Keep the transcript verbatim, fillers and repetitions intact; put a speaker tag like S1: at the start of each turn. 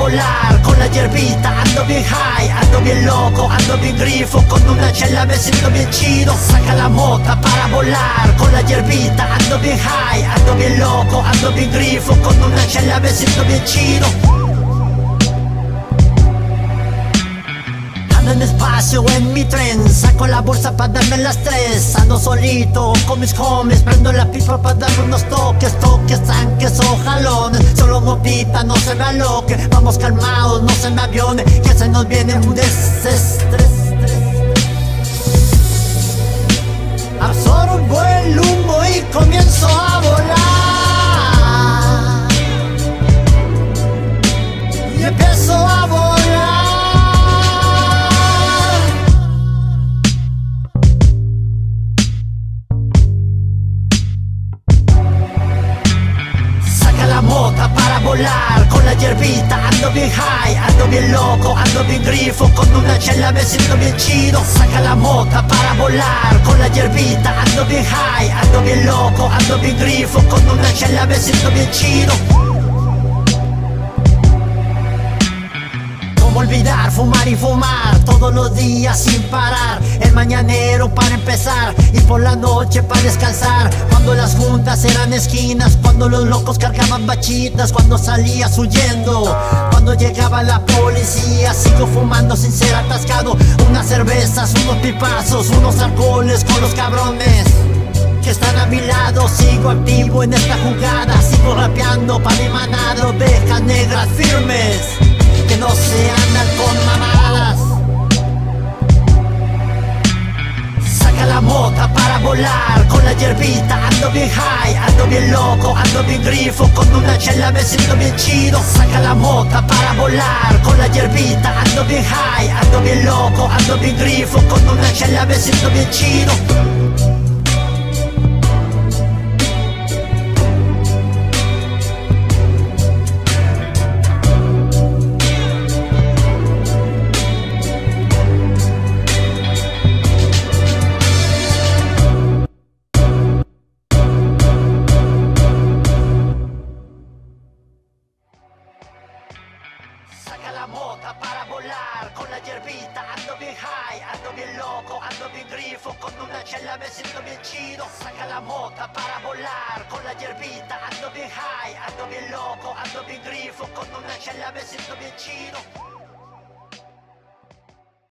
S1: volar con la hierbita. Ando bien high, ando bien loco, ando bien grifo. Con una chela me siento bien chido. Saca la mota para volar con la hierbita. Ando bien high, ando bien loco, ando bien grifo. Con una chela me siento bien chido. Ando en espacio en mi tren, saco la bolsa para darme las tres. Ando solito con mis homies, prendo la pipa para darme unos toques. Toques, tanques o jalones, solo mopita, no se me aloque. Vamos calmados, no se me avione, que se nos viene un desestrés. Absorbo el humo y comienzo a volar. Y empiezo a volar. Para volar con la hierbita. Ando bien high, ando bien loco, ando bien grifo. Con una chela me siento bien chido. Saca la mota para volar con la hierbita. Ando bien high, ando bien loco, ando bien grifo. Con una chela me siento bien chido. ¿Cómo olvidar fumar y fumar todos los días sin parar? El mañanero para empezar y por la noche para descansar. Cuando las juntas eran esquinas, cuando los locos cargaban bachitas, cuando salías huyendo, cuando llegaba la policía. Sigo fumando sin ser atascado. Unas cervezas, unos pipazos, unos alcoholes con los cabrones que están a mi lado. Sigo activo en esta jugada, sigo rapeando pa' mi manada. Ovejas negras firmes que no se andan con mamadas. Saca la mota para volar con la hierbita. Ando bien high, ando bien loco, ando bien grifo. Con una chela me siento bien chido. Saca la mota para volar con la hierbita. Ando bien high, ando bien loco, ando bien grifo. Con una chela me siento bien chido. Saca la mota para volar con la hierbita. Ando bien high, ando bien loco, ando bien grifo. Con una chela me siento bien chido. Saca la mota para volar con la hierbita. Ando bien high, ando bien loco, ando bien grifo. Con una chela me siento bien chido.